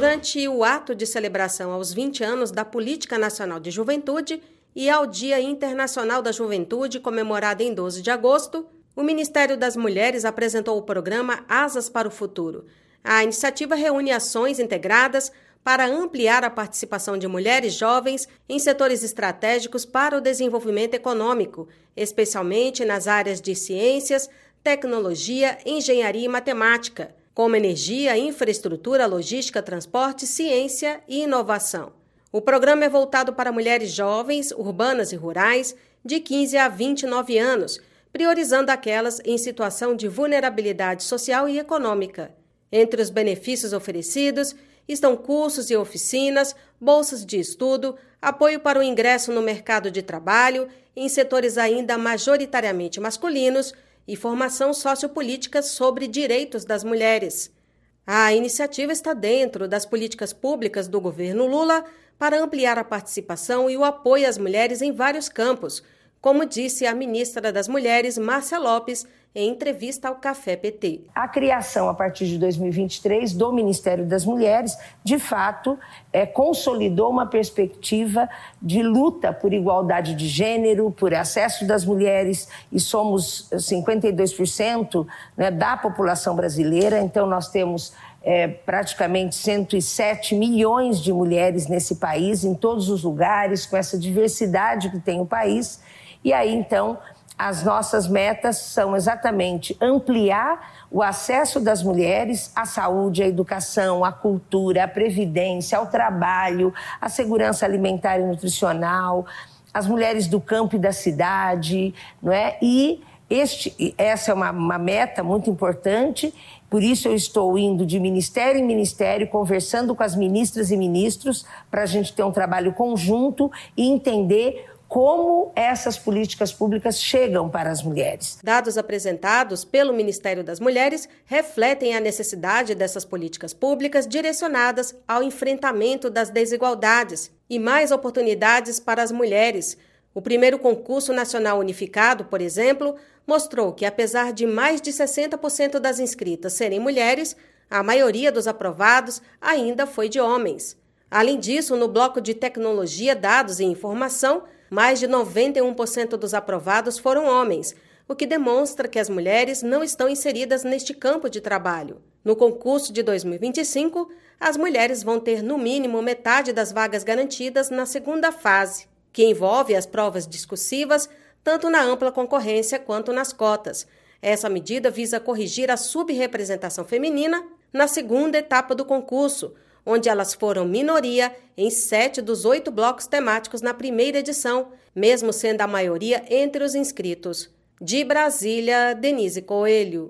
Durante o ato de celebração aos 20 anos da Política Nacional de Juventude e ao Dia Internacional da Juventude, comemorado em 12 de agosto, o Ministério das Mulheres apresentou o programa Asas para o Futuro. A iniciativa reúne ações integradas para ampliar a participação de mulheres jovens em setores estratégicos para o desenvolvimento econômico, especialmente nas áreas de ciências, tecnologia, engenharia e matemática, como energia, infraestrutura, logística, transporte, ciência e inovação. O programa é voltado para mulheres jovens, urbanas e rurais, de 15 a 29 anos, priorizando aquelas em situação de vulnerabilidade social e econômica. Entre os benefícios oferecidos estão cursos e oficinas, bolsas de estudo, apoio para o ingresso no mercado de trabalho, em setores ainda majoritariamente masculinos, e formação sociopolítica sobre direitos das mulheres. A iniciativa está dentro das políticas públicas do governo Lula para ampliar a participação e o apoio às mulheres em vários campos, como disse a ministra das Mulheres, Márcia Lopes, em entrevista ao Café PT. A criação, a partir de 2023, do Ministério das Mulheres, de fato, consolidou uma perspectiva de luta por igualdade de gênero, por acesso das mulheres, e somos 52%, né, da população brasileira, então nós temos praticamente 107 milhões de mulheres nesse país, em todos os lugares, com essa diversidade que tem o país. E aí, então, as nossas metas são exatamente ampliar o acesso das mulheres à saúde, à educação, à cultura, à previdência, ao trabalho, à segurança alimentar e nutricional, às mulheres do campo e da cidade, não é? E essa é uma meta muito importante, por isso eu estou indo de ministério em ministério, conversando com as ministras e ministros, para a gente ter um trabalho conjunto e entender como essas políticas públicas chegam para as mulheres. Dados apresentados pelo Ministério das Mulheres refletem a necessidade dessas políticas públicas direcionadas ao enfrentamento das desigualdades e mais oportunidades para as mulheres. O primeiro concurso nacional unificado, por exemplo, mostrou que, apesar de mais de 60% das inscritas serem mulheres, a maioria dos aprovados ainda foi de homens. Além disso, no bloco de tecnologia, dados e informação, mais de 91% dos aprovados foram homens, o que demonstra que as mulheres não estão inseridas neste campo de trabalho. No concurso de 2025, as mulheres vão ter no mínimo metade das vagas garantidas na segunda fase, que envolve as provas discursivas, tanto na ampla concorrência quanto nas cotas. Essa medida visa corrigir a subrepresentação feminina na segunda etapa do concurso, onde elas foram minoria em 7 dos 8 blocos temáticos na primeira edição, mesmo sendo a maioria entre os inscritos. De Brasília, Denise Coelho.